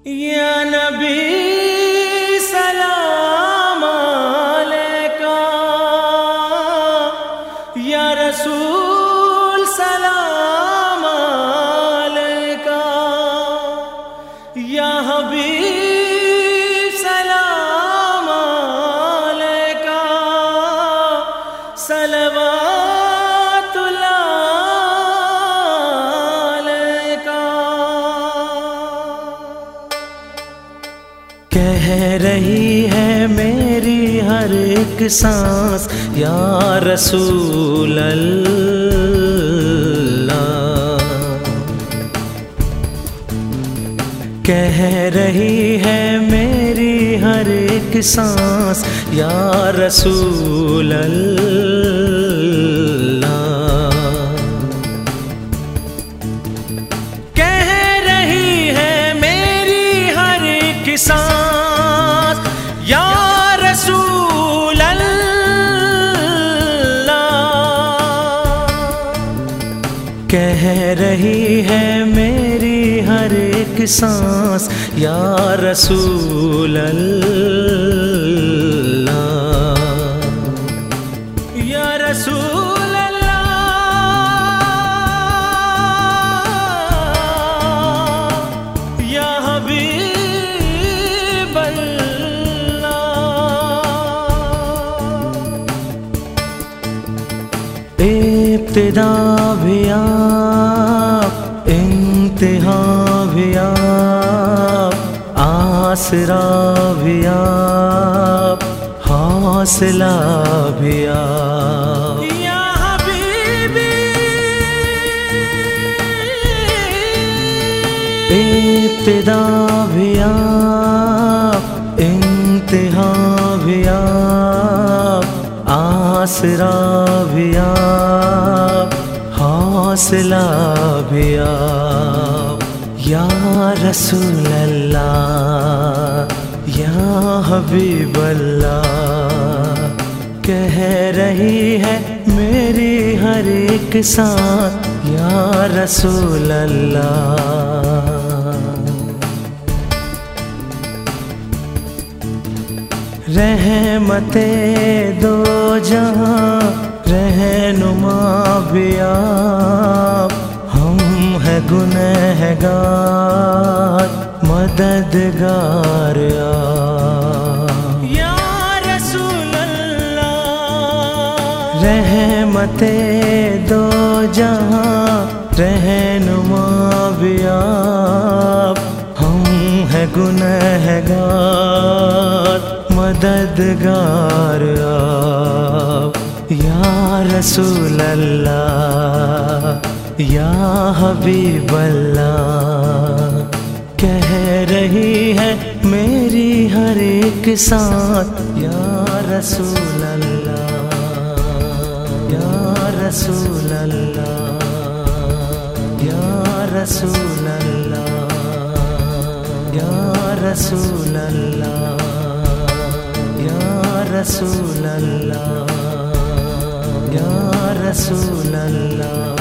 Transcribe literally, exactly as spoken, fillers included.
या नबी सलाम अलैका, या रसूल सलाम अलैका, या हबीब सलाम अलैका, सलवातुल्लाह अलैका। कह रही है मेरी हर एक सांस या रसूल अल्लाह, कह रही है मेरी हर एक सांस या रसूल अल्लाह, कह रही है मेरी हर एक सांस या रसूल अल्लाह, कह रही है मेरी हर एक सांस या रसूल अल्लाह, या रसूल अल्लाह, या हबीब अल्लाह। इब्तिदा भी आप, इंतहा भी आप, आसरा भी आप, हौसला भी आप। या हबीबी इब्तिदा भी आप, इंतहा भी आप, आसरा भी आप, हौसला भी आप। या रसूल अल्लाह, या हबीब अल्लाह, कह रही है मेरी हर एक सांस या रसूल अल्लाह। रहमते दो जहां रहनुमा भी आप, हम है गुनहगार मददगार आप। या रसूल अल्लाह, रहमते दो जहां रहनुमा भी आप, हम है गुनहगार मददगार आप। या रसूल अल्लाह, या हबीब अल्लाह, कह रही है मेरी हर एक सांस या रसूल अल्लाह, या रसूल अल्लाह, या रसूल अल्लाह, या रसूल अल्लाह, या रसूल अल्लाह, या रसूल अल्लाह।